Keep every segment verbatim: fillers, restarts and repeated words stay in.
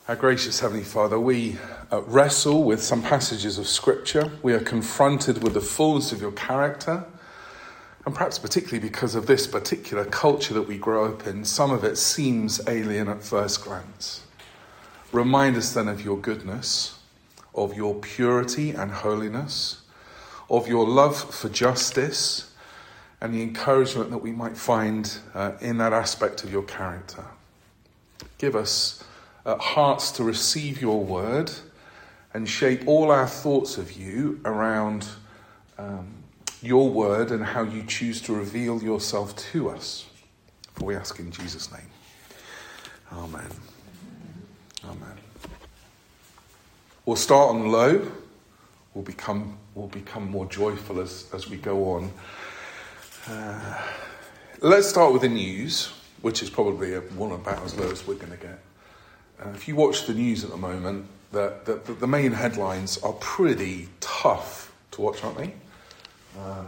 Our gracious Heavenly Father, we uh, wrestle with some passages of Scripture. We are confronted with the fullness of your character, and perhaps particularly because of this particular culture that we grow up in, some of it seems alien at first glance. Remind us then of your goodness, of your purity and holiness, of your love for justice, and the encouragement that we might find uh, in that aspect of your character. Give us uh, hearts to receive your word and shape all our thoughts of you around um, your word and how you choose to reveal yourself to us. For we ask in Jesus' name. Amen. Amen. We'll start on low. We'll become we'll become more joyful as, as we go on. Uh, let's start with the news, which is probably a, one about as low as we're going to get. Uh, if you watch the news at the moment, the, the, the main headlines are pretty tough to watch, aren't they? Um,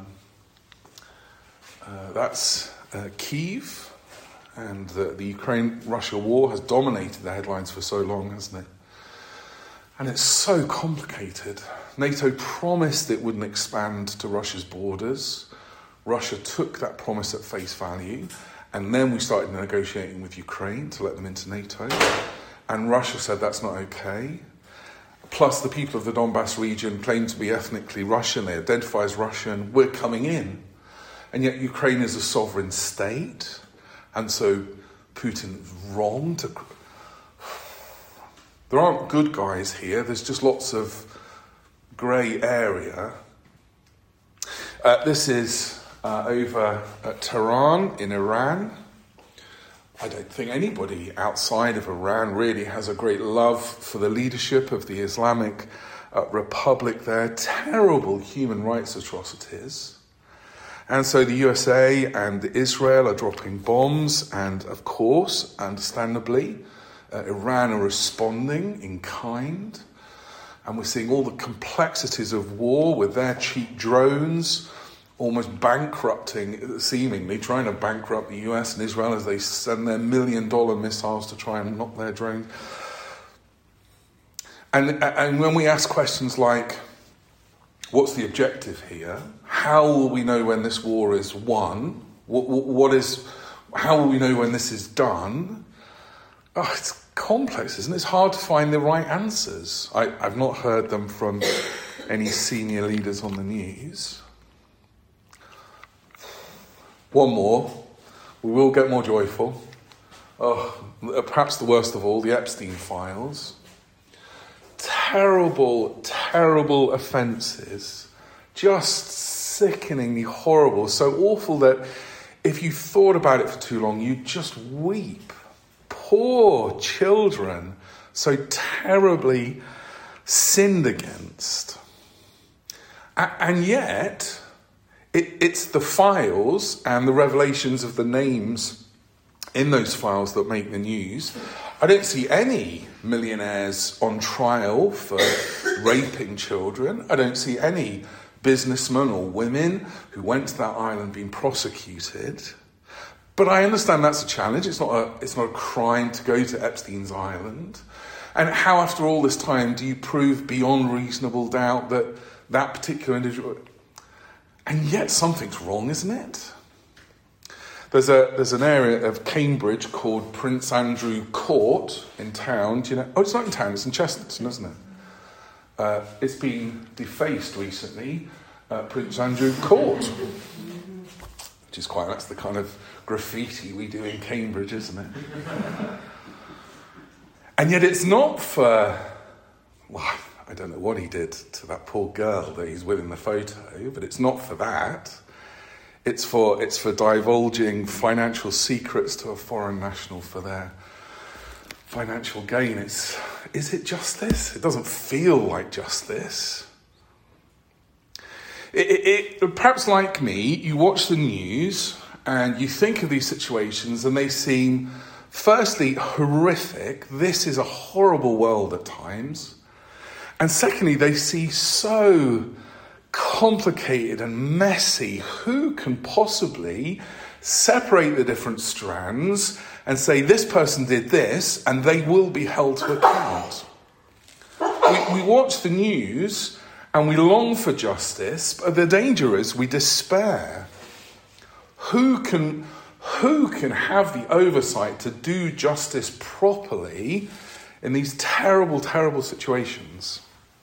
uh, that's uh, Kyiv, and the, the Ukraine-Russia war has dominated the headlines for so long, hasn't it? And it's so complicated. NATO promised it wouldn't expand to Russia's borders. Russia took that promise at face value, and then we started negotiating with Ukraine to let them into NATO. And Russia said that's not okay. Plus, the people of the Donbass region claim to be ethnically Russian. They identify as Russian. We're coming in. And yet Ukraine is a sovereign state. And so Putin is wrong to... There aren't good guys here. There's just lots of grey area. Uh, this is uh, over at Tehran in Iran. I don't think anybody outside of Iran really has a great love for the leadership of the Islamic uh, Republic there. Terrible human rights atrocities. And so the U S A and Israel are dropping bombs, and of course, understandably, uh, Iran are responding in kind. And we're seeing all the complexities of war with their cheap drones, almost bankrupting, seemingly trying to bankrupt the U S and Israel as they send their million dollar missiles to try and knock their drones. And, and when we ask questions like, what's the objective here? How will we know when this war is won? What, what is, how will we know when this is done? Oh, it's complex, isn't it? It's hard to find the right answers. I, I've not heard them from any senior leaders on the news. One more. We will get more joyful. Oh, perhaps the worst of all, the Epstein files. Terrible, terrible offences. Just sickeningly horrible. So awful that if you thought about it for too long, you'd just weep. Poor children, so terribly sinned against. And yet... It, it's the files and the revelations of the names in those files that make the news. I don't see any millionaires on trial for raping children. I don't see any businessmen or women who went to that island being prosecuted. But I understand that's a challenge. It's not a, it's not a crime to go to Epstein's Island. And how, after all this time, do you prove beyond reasonable doubt that that particular individual... And yet something's wrong, isn't it? There's a there's an area of Cambridge called Prince Andrew Court in town. Do you know? Oh, it's not in town. It's in Chesterton, isn't it? Uh, it's been defaced recently. Uh, Prince Andrew Court, which is quite that's the kind of graffiti we do in Cambridge, isn't it? And yet it's not for. Well, I don't know what he did to that poor girl that he's with in the photo, but it's not for that. It's for it's for divulging financial secrets to a foreign national for their financial gain. It's is it justice? It doesn't feel like justice. It, it, it, perhaps like me, you watch the news and you think of these situations and they seem, firstly, horrific. This is a horrible world at times. And secondly, they see so complicated and messy. Who can possibly separate the different strands and say this person did this and they will be held to account. We, we watch the news and we long for justice, but the danger is we despair. Who can, who can have the oversight to do justice properly in these terrible, terrible situations?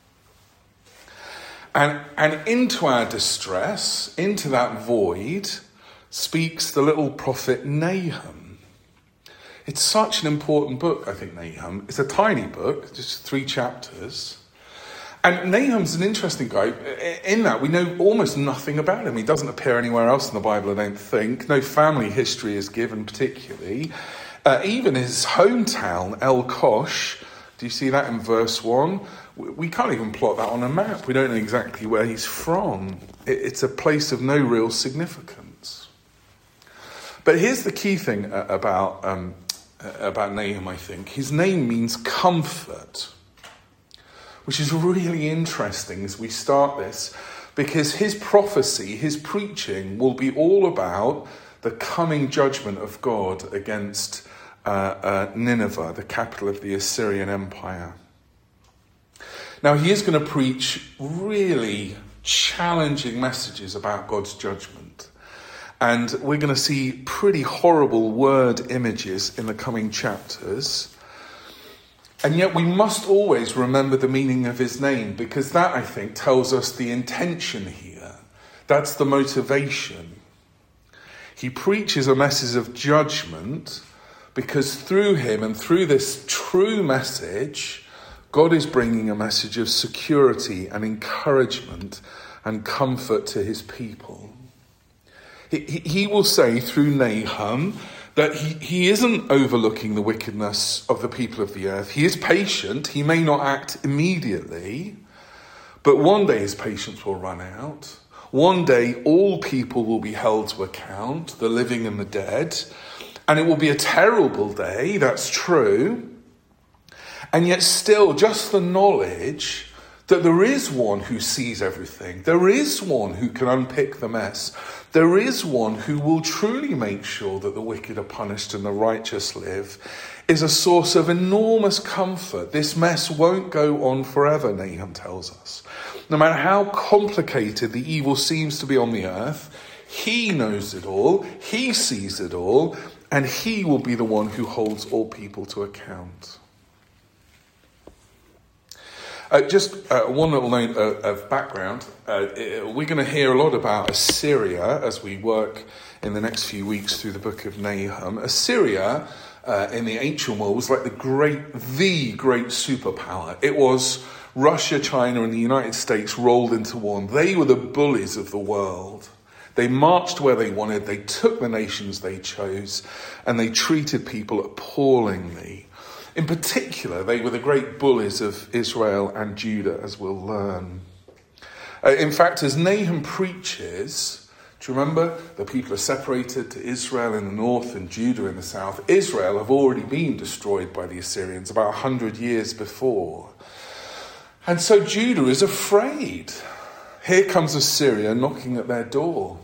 And, and into our distress, into that void, speaks the little prophet Nahum. It's such an important book, I think, Nahum. It's a tiny book, just three chapters. And Nahum's an interesting guy. In that, we know almost nothing about him. He doesn't appear anywhere else in the Bible, I don't think. No family history is given particularly. Uh, even his hometown, El Kosh, do you see that in verse one? We can't even plot that on a map. We don't know exactly where he's from. It's a place of no real significance. But here's the key thing about, um, about Nahum, I think. His name means comfort, which is really interesting as we start this, because his prophecy, his preaching, will be all about the coming judgment of God against uh, uh, Nineveh, the capital of the Assyrian Empire. Now, he is going to preach really challenging messages about God's judgment. And we're going to see pretty horrible word images in the coming chapters. And yet we must always remember the meaning of his name, because that, I think, tells us the intention here. That's the motivation. He preaches a message of judgment because through him and through this true message, God is bringing a message of security and encouragement and comfort to his people. He, he will say through Nahum that he, he isn't overlooking the wickedness of the people of the earth. He is patient. He may not act immediately, but one day his patience will run out. One day all people will be held to account, the living and the dead, and it will be a terrible day, that's true. And yet still, just the knowledge that there is one who sees everything, there is one who can unpick the mess, there is one who will truly make sure that the wicked are punished and the righteous live, is a source of enormous comfort. This mess won't go on forever, Nahum tells us. No matter how complicated the evil seems to be on the earth, he knows it all, he sees it all, and he will be the one who holds all people to account. Uh, just uh, one little note uh, of background. Uh, we're going to hear a lot about Assyria as we work in the next few weeks through the book of Nahum. Assyria uh, in the ancient world was like the great, the great superpower. It was Russia, China, and the United States rolled into one. They were the bullies of the world. They marched where they wanted, they took the nations they chose, and they treated people appallingly. In particular, they were the great bullies of Israel and Judah, as we'll learn. Uh, in fact, as Nahum preaches, do you remember? The people are separated to Israel in the north and Judah in the south. Israel have already been destroyed by the Assyrians about one hundred years before. And so Judah is afraid. Here comes Assyria knocking at their door.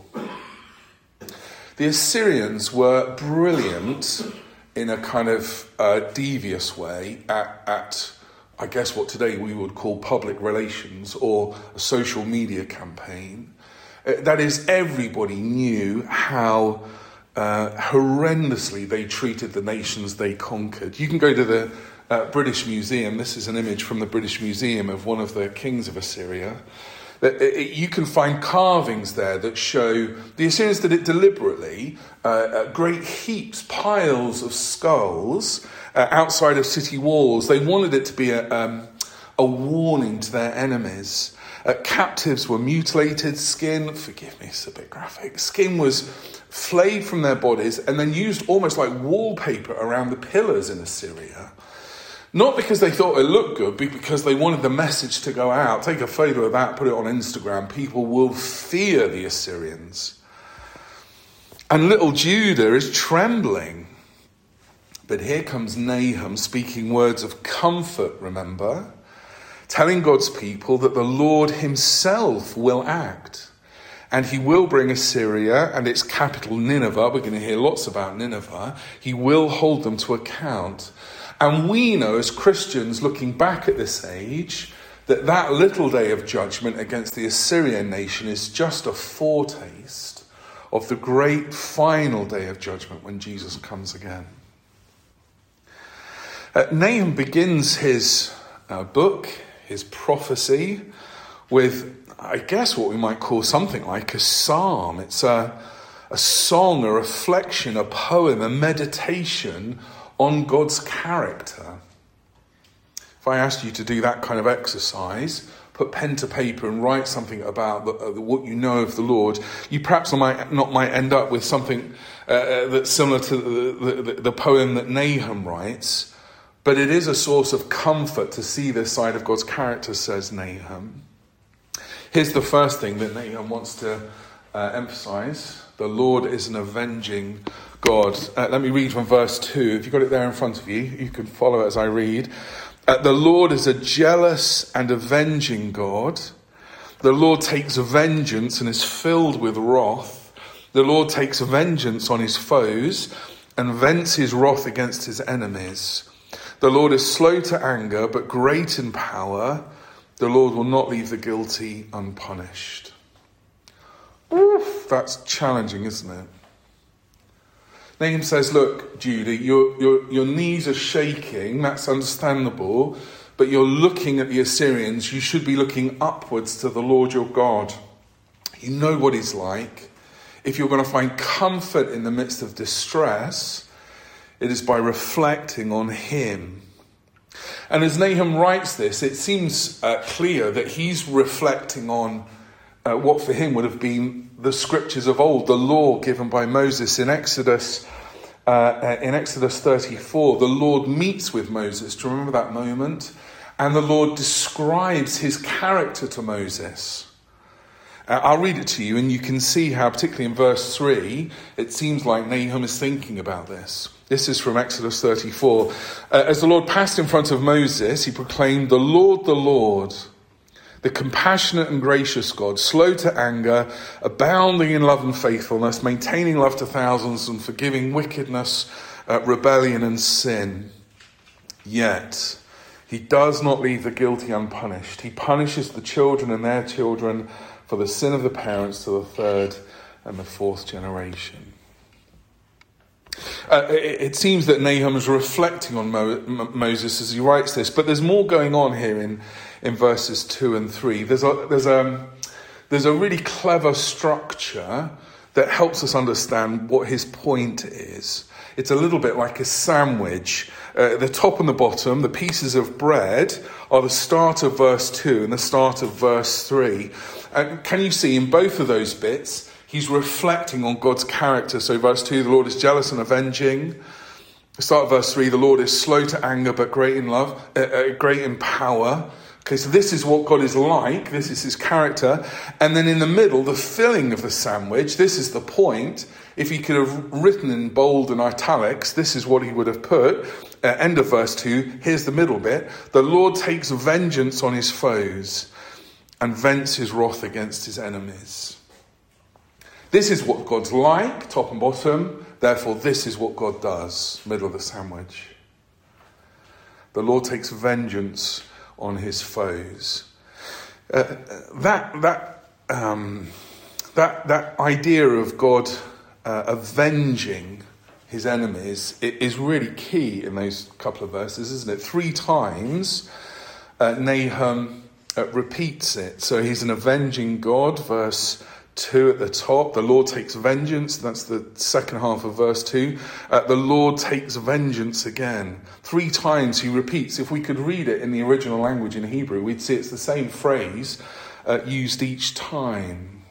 The Assyrians were brilliant in a kind of uh, devious way at, at, I guess, what today we would call public relations or a social media campaign. Uh, that is, everybody knew how uh, horrendously they treated the nations they conquered. You can go to the uh, British Museum. This is an image from the British Museum of one of the kings of Assyria. You can find carvings there that show the Assyrians did it deliberately, uh, uh, great heaps, piles of skulls uh, outside of city walls. They wanted it to be a, um, a warning to their enemies. Uh, captives were mutilated, skin, forgive me, it's a bit graphic, skin was flayed from their bodies and then used almost like wallpaper around the pillars in Assyria. Not because they thought it looked good, but because they wanted the message to go out. Take a photo of that, put it on Instagram. People will fear the Assyrians. And little Judah is trembling. But here comes Nahum speaking words of comfort, remember? Telling God's people that the Lord himself will act. And he will bring Assyria and its capital Nineveh. We're going to hear lots about Nineveh. He will hold them to account. And we know as Christians looking back at this age that that little day of judgment against the Assyrian nation is just a foretaste of the great final day of judgment when Jesus comes again. Uh, Nahum begins his uh, book, his prophecy, with, I guess, what we might call something like a psalm. It's a, a song, a reflection, a poem, a meditation on God's character. If I asked you to do that kind of exercise, put pen to paper and write something about the, uh, what you know of the Lord, you perhaps might not might end up with something uh, that's similar to the, the, the poem that Nahum writes, but it is a source of comfort to see this side of God's character, says Nahum. Here's the first thing that Nahum wants to uh, emphasize. The Lord is an avenging God. Uh, let me read from verse two. If you've got it there in front of you, you can follow as I read. Uh, the Lord is a jealous and avenging God. The Lord takes vengeance and is filled with wrath. The Lord takes vengeance on his foes and vents his wrath against his enemies. The Lord is slow to anger, but great in power. The Lord will not leave the guilty unpunished. Oof, that's challenging, isn't it? Nahum says, look, Judy, your, your, your knees are shaking, that's understandable, but you're looking at the Assyrians, you should be looking upwards to the Lord your God. You know what he's like. If you're going to find comfort in the midst of distress, it is by reflecting on him. And as Nahum writes this, it seems uh, clear that he's reflecting on uh, what for him would have been the scriptures of old, the law given by Moses in Exodus. Uh, in Exodus thirty-four, the Lord meets with Moses. Do you remember that moment? And the Lord describes his character to Moses. Uh, I'll read it to you, and you can see how, particularly in verse three, it seems like Nahum is thinking about this. This is from Exodus thirty-four. Uh, as the Lord passed in front of Moses, he proclaimed, "The Lord, the Lord, the compassionate and gracious God, slow to anger, abounding in love and faithfulness, maintaining love to thousands, and forgiving wickedness, uh, rebellion and sin. Yet he does not leave the guilty unpunished. He punishes the children and their children for the sin of the parents to the third and the fourth generation." Uh, it, it seems that Nahum is reflecting on Mo, M- Moses as he writes this, but there's more going on here in, in verses two and three. There's a, there's, a, there's a really clever structure that helps us understand what his point is. It's a little bit like a sandwich. Uh, the top and the bottom, the pieces of bread, are the start of verse two and the start of verse three. And can you see in both of those bits, he's reflecting on God's character. So verse two, the Lord is jealous and avenging. Start of verse three, the Lord is slow to anger but great in love, uh, uh, great in power. Okay, so this is what God is like. This is his character. And then in the middle, the filling of the sandwich, this is the point. If he could have written in bold and italics, this is what he would have put. Uh, end of verse two, here's the middle bit. The Lord takes vengeance on his foes and vents his wrath against his enemies. This is what God's like, top and bottom. Therefore, this is what God does, middle of the sandwich. The Lord takes vengeance on his foes. Uh, that that um, that that idea of God uh, avenging his enemies is really key in those couple of verses, isn't it? Three times uh, Nahum uh, repeats it. So he's an avenging God, verse two at the top. The Lord takes vengeance. That's the second half of verse two. Uh, the Lord takes vengeance again. Three times he repeats. If we could read it in the original language in Hebrew, we'd see it's the same phrase uh, used each time.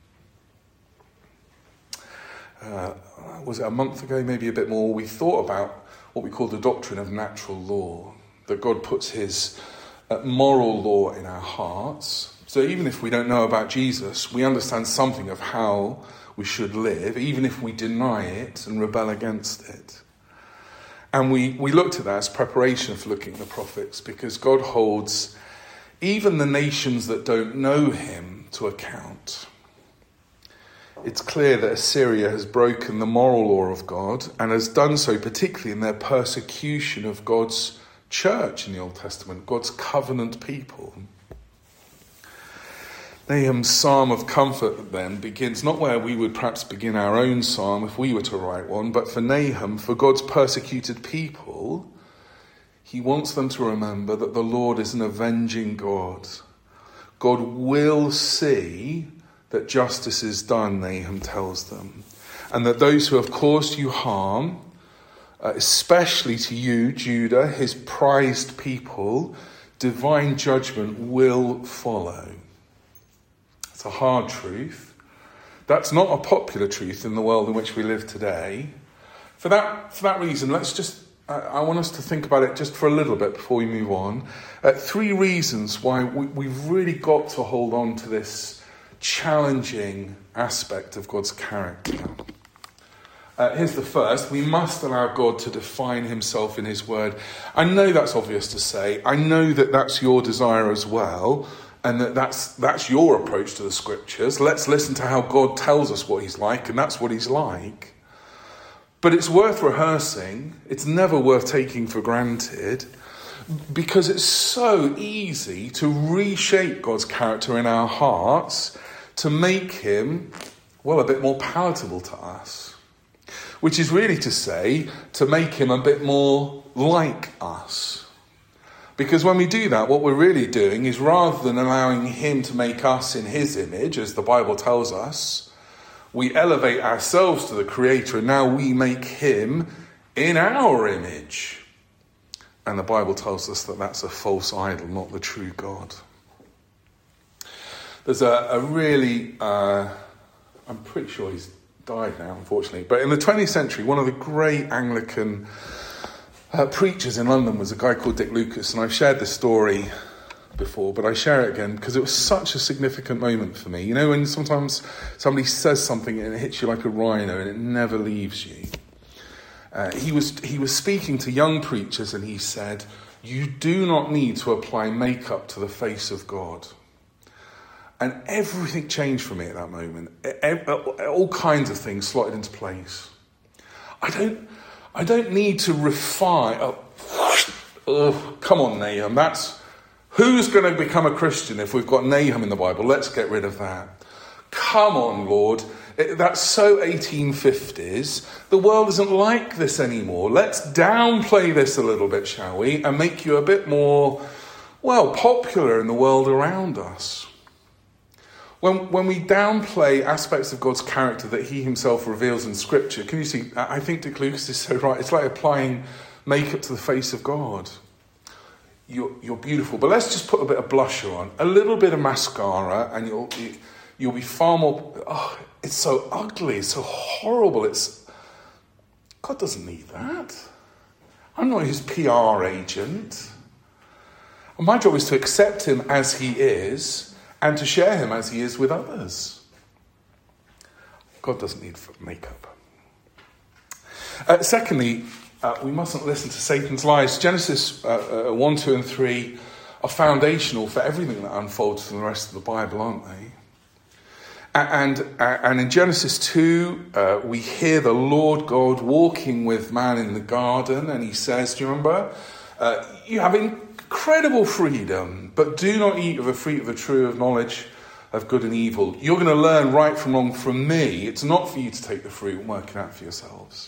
Uh, was it a month ago, maybe a bit more, we thought about what we call the doctrine of natural law, that God puts his uh, moral law in our hearts. So even if we don't know about Jesus, we understand something of how we should live, even if we deny it and rebel against it. And we, we looked at that as preparation for looking at the prophets, because God holds even the nations that don't know him to account. it's clear that Assyria has broken the moral law of God and has done so particularly in their persecution of God's church in the Old Testament, God's covenant people. Nahum's psalm of comfort then begins not where we would perhaps begin our own psalm if we were to write one, but for Nahum, for God's persecuted people, he wants them to remember that the Lord is an avenging God. God will see that justice is done, Nahum tells them, and that those who have caused you harm, uh, especially to you, Judah, his prized people, divine judgment will follow. It's a hard truth. That's not a popular truth in the world in which we live today. For that, for that reason, let's just, uh, I want us to think about it just for a little bit before we move on. Uh, three reasons why we, we've really got to hold on to this challenging aspect of God's character. Uh, here's the first. We must allow God to define himself in his word. I know that's obvious to say. I know that that's your desire as well, and that that's, that's your approach to the scriptures. Let's listen to how God tells us what he's like, and that's what he's like. But it's worth rehearsing. It's never worth taking for granted, because it's so easy to reshape God's character in our hearts to make him, well, a bit more palatable to us. Which is really to say, to make him a bit more like us. Because when we do that, what we're really doing is, rather than allowing him to make us in his image, as the Bible tells us, we elevate ourselves to the Creator, and now we make him in our image. And the Bible tells us that that's a false idol, not the true God. There's a, a really, uh, I'm pretty sure he's died now, unfortunately, but in the twentieth century, one of the great Anglican uh, preachers in London was a guy called Dick Lucas, and I've shared this story before, but I share it again because it was such a significant moment for me. You know, when sometimes somebody says something and it hits you like a rhino and it never leaves you. Uh, he was he was speaking to young preachers, and he said, "You do not need to apply makeup to the face of God." And everything changed for me at that moment. All kinds of things slotted into place. I don't, I don't need to refine. Oh, oh, come on, Nahum. That's who's going to become a Christian if we've got Nahum in the Bible? Let's get rid of that. Come on, Lord. It, that's so eighteen fifties. The world isn't like this anymore. Let's downplay this a little bit, shall we? And make you a bit more, well, popular in the world around us. When when we downplay aspects of God's character that he himself reveals in Scripture, can you see, I think Dick Lucas is so right. It's like applying makeup to the face of God. You're, you're beautiful, but let's just put a bit of blusher on, a little bit of mascara, and you'll you, you'll be far more, oh, it's so ugly, it's so horrible. It's God doesn't need that. I'm not his P R agent. And my job is to accept him as he is, and to share him as he is with others. God doesn't need makeup. Uh, secondly, uh, we mustn't listen to Satan's lies. Genesis uh, uh, one, two and three are foundational for everything that unfolds in the rest of the Bible, aren't they? And, uh, and in Genesis two, uh, we hear the Lord God walking with man in the garden, and he says, do you remember? Uh, you have incredible freedom, but do not eat of the fruit of the tree of knowledge of good and evil. You're going to learn right from wrong from me. It's not for you to take the fruit and work it out for yourselves.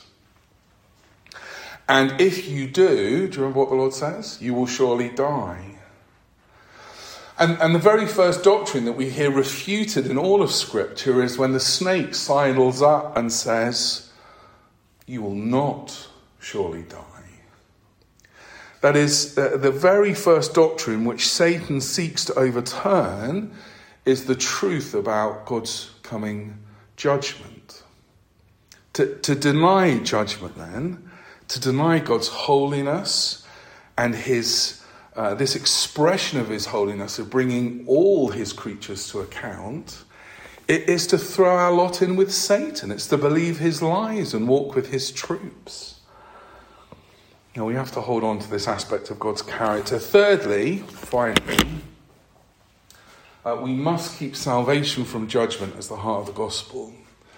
And if you do, do you remember what the Lord says? You will surely die. And, and the very first doctrine that we hear refuted in all of Scripture is when the snake sidles up and says, you will not surely die. That is, uh, the very first doctrine which Satan seeks to overturn is the truth about God's coming judgment. To, to deny judgment, then, to deny God's holiness and his uh, this expression of his holiness, of bringing all his creatures to account, it is to throw our lot in with Satan. It's to believe his lies and walk with his troops. Now, we have to hold on to this aspect of God's character. Thirdly, finally, uh, we must keep salvation from judgment as the heart of the gospel.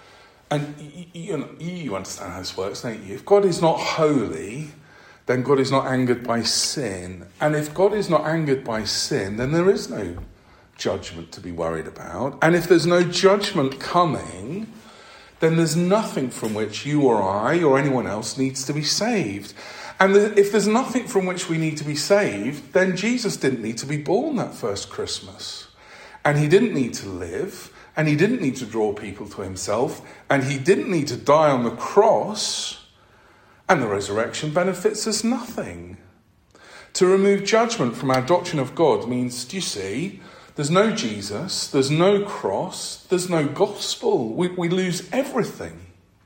And you, you understand how this works, don't you? If God is not holy, then God is not angered by sin. And if God is not angered by sin, then there is no judgment to be worried about. And if there's no judgment coming, then there's nothing from which you or I or anyone else needs to be saved. And if there's nothing from which we need to be saved, then Jesus didn't need to be born that first Christmas. And he didn't need to live. And he didn't need to draw people to himself. And he didn't need to die on the cross. And the resurrection benefits us nothing. To remove judgment from our doctrine of God means, do you see, there's no Jesus, there's no cross, there's no gospel. We, we lose everything.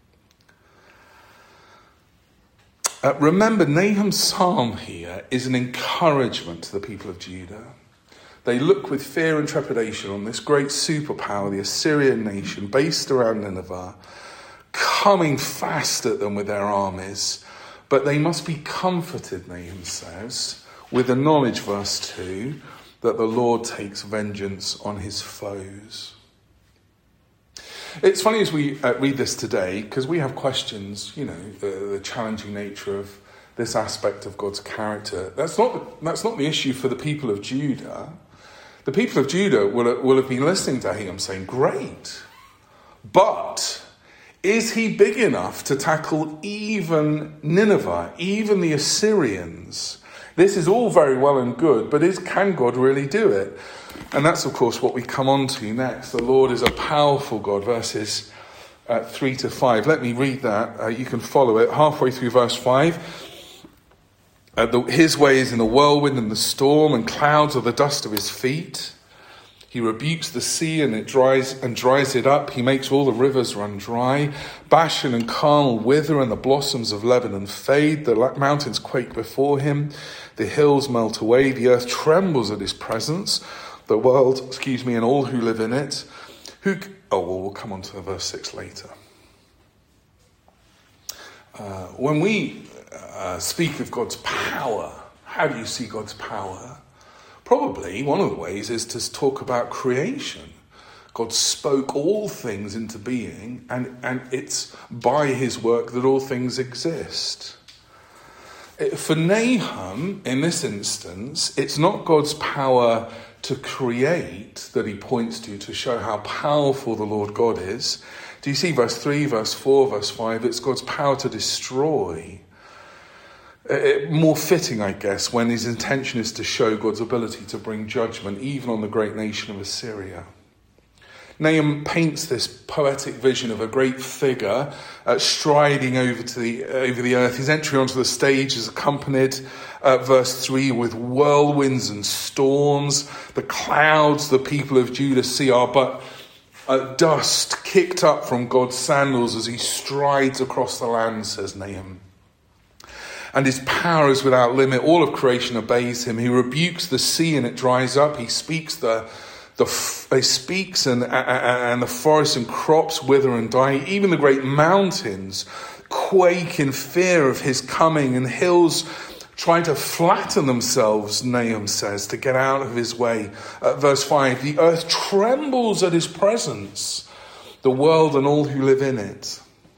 Uh, remember, Nahum's psalm here is an encouragement to the people of Judah. They look with fear and trepidation on this great superpower, the Assyrian nation, based around Nineveh, coming fast at them with their armies. But they must be comforted, Nahum says, with the knowledge, verse two, that the Lord takes vengeance on his foes. It's funny as we uh, read this today, because we have questions, you know, the, the challenging nature of this aspect of God's character. That's not the, that's not the issue for the people of Judah. The people of Judah will, will have been listening to Nahum saying, great, but is he big enough to tackle even Nineveh, even the Assyrians? This is all very well and good, but is can God really do it? And that's, of course, what we come on to next. The Lord is a powerful God, verses uh, three to five. Let me read that. Uh, you can follow it. Halfway through verse five. Uh, the, his way is in the whirlwind and the storm, and clouds are the dust of his feet. He rebukes the sea and it dries and dries it up. He makes all the rivers run dry. Bashan and Carmel wither, and the blossoms of Lebanon fade. The mountains quake before him. The hills melt away. The earth trembles at his presence. The world, excuse me, and all who live in it. Who? Oh, well, we'll come on to verse six later. Uh, when we uh, speak of God's power, how do you see God's power? Probably one of the ways is to talk about creation. God spoke all things into being, and, and it's by his work that all things exist. For Nahum, in this instance, it's not God's power to create that he points to to show how powerful the Lord God is. Do you see verse three, verse four, verse five? It's God's power to destroy. It, more fitting, I guess, when his intention is to show God's ability to bring judgment even on the great nation of Assyria. Nahum paints this poetic vision of a great figure uh, striding over to the over the earth. His entry onto the stage is accompanied, uh, verse three, with whirlwinds and storms. The clouds the people of Judah see are but uh, dust kicked up from God's sandals as he strides across the land, says Nahum. And his power is without limit. All of creation obeys him. He rebukes the sea and it dries up. He speaks the the he speaks and and the forests and crops wither and die. Even the great mountains quake in fear of his coming, and hills try to flatten themselves, Nahum says, to get out of his way. Uh, verse five, the earth trembles at his presence, the world and all who live in it.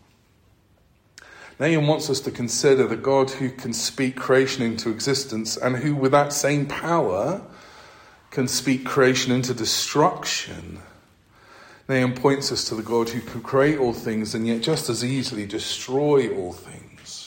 Nahum wants us to consider the God who can speak creation into existence and who, with that same power, can speak creation into destruction. Nahum points us to the God who can create all things and yet just as easily destroy all things.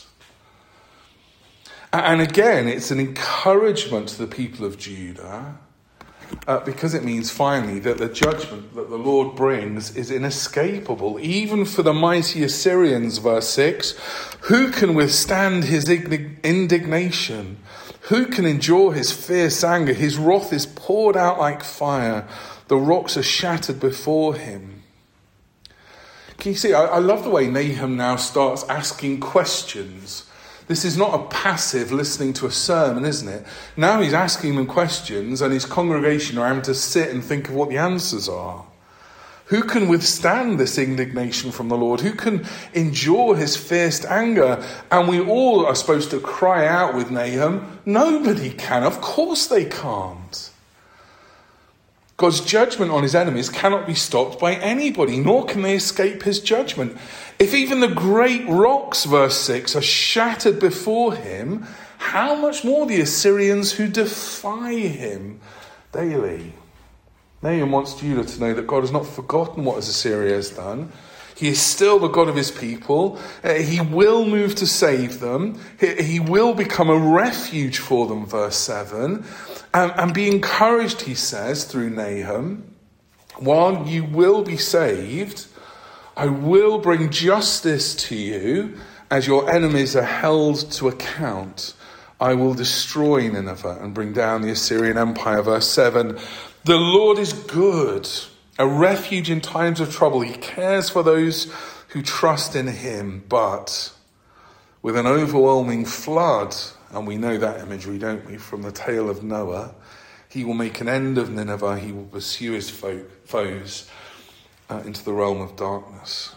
And again, it's an encouragement to the people of Judah, Uh, because it means finally that the judgment that the Lord brings is inescapable, even for the mighty Assyrians, verse six. Who can withstand his indignation? Who can endure his fierce anger? His wrath is poured out like fire. The rocks are shattered before him. Can you see, I, I love the way Nahum now starts asking questions. This is not a passive listening to a sermon, isn't it? Now he's asking them questions and his congregation are having to sit and think of what the answers are. Who can withstand this indignation from the Lord? Who can endure his fierce anger? And we all are supposed to cry out with Nahum, nobody can. Of course they can't. God's judgment on his enemies cannot be stopped by anybody, nor can they escape his judgment. If even the great rocks, verse six, are shattered before him, how much more the Assyrians who defy him daily? Nahum wants Judah to know that God has not forgotten what Assyria has done. He is still the God of his people. Uh, he will move to save them. He, he will become a refuge for them, verse seven. Um, and be encouraged, he says, through Nahum, while you will be saved, I will bring justice to you as your enemies are held to account. I will destroy Nineveh and bring down the Assyrian Empire. Verse seven, the Lord is good, a refuge in times of trouble. He cares for those who trust in him, but with an overwhelming flood, and we know that imagery, don't we, from the tale of Noah, he will make an end of Nineveh. He will pursue his fo- foes uh, into the realm of darkness.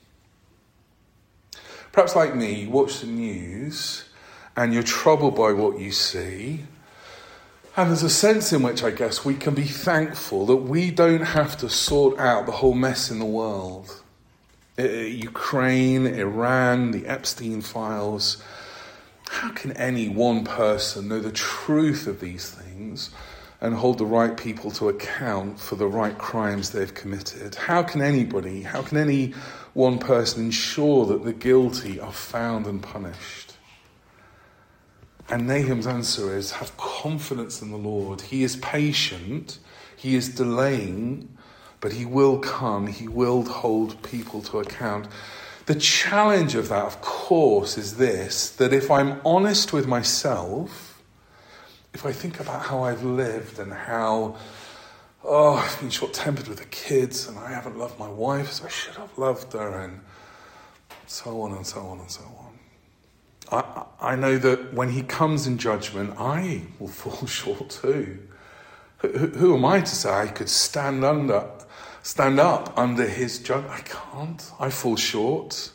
Perhaps like me, you watch the news and you're troubled by what you see. And there's a sense in which I guess we can be thankful that we don't have to sort out the whole mess in the world. Uh, Ukraine, Iran, the Epstein files. How can any one person know the truth of these things and hold the right people to account for the right crimes they've committed? How can anybody, how can any one person ensure that the guilty are found and punished? And Nahum's answer is, have confidence in the Lord. He is patient, he is delaying, but he will come, he will hold people to account. The challenge of that, of course, is this, that if I'm honest with myself, if I think about how I've lived and how, oh, I've been short-tempered with the kids and I haven't loved my wife as I should have loved her, and so on and so on and so on. I, I know that when he comes in judgment, I will fall short too. Who, who am I to say I could stand under, stand up under his judgment? I can't. I fall short.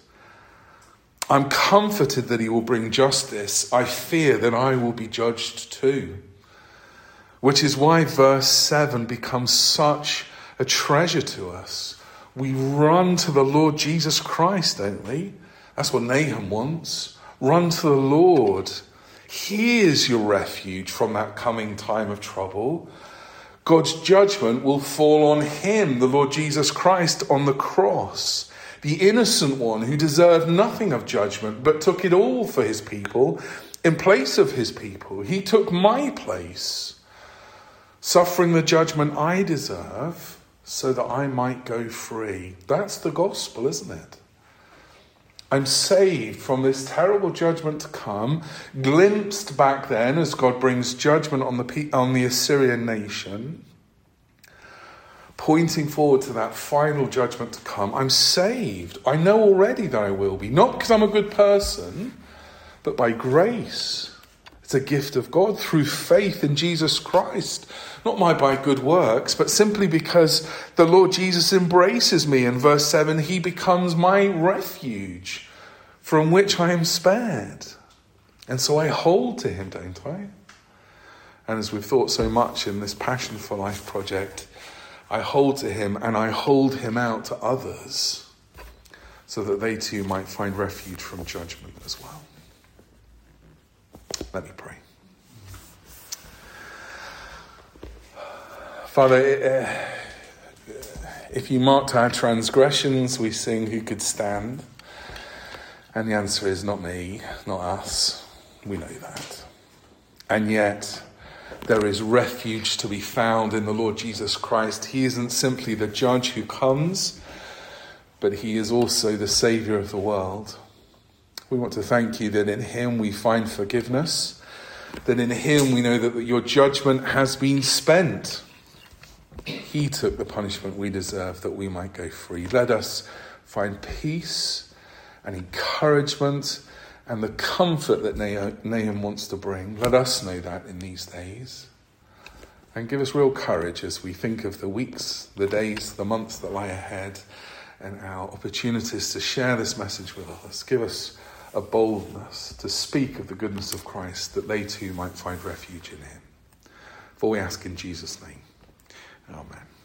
I'm comforted that he will bring justice. I fear that I will be judged too. Which is why verse seven becomes such a treasure to us. We run to the Lord Jesus Christ, don't we? That's what Nahum wants. Run to the Lord. He is your refuge from that coming time of trouble. God's judgment will fall on him, the Lord Jesus Christ, on the cross. The innocent one who deserved nothing of judgment, but took it all for his people in place of his people. He took my place, suffering the judgment I deserve so that I might go free. That's the gospel, isn't it? I'm saved from this terrible judgment to come, glimpsed back then as God brings judgment on the on the Assyrian nation, pointing forward to that final judgment to come. I'm saved. I know already that I will be, not because I'm a good person, but by grace. It's a gift of God through faith in Jesus Christ, not my by good works, but simply because the Lord Jesus embraces me. In verse seven, he becomes my refuge from which I am spared. And so I hold to him, don't I? And as we've thought so much in this Passion for Life project, I hold to him and I hold him out to others so that they too might find refuge from judgment as well. Let me pray. Father, uh, if you marked our transgressions, we sing, who could stand? And the answer is not me, not us. We know that. And yet, there is refuge to be found in the Lord Jesus Christ. He isn't simply the judge who comes, but he is also the Saviour of the world. We want to thank you that in him we find forgiveness, that in him we know that your judgment has been spent. He took the punishment we deserve that we might go free. Let us find peace and encouragement and the comfort that Nahum wants to bring. Let us know that in these days. And give us real courage as we think of the weeks, the days, the months that lie ahead and our opportunities to share this message with others. Give us a boldness to speak of the goodness of Christ, that they too might find refuge in him. For we ask in Jesus' name. Amen.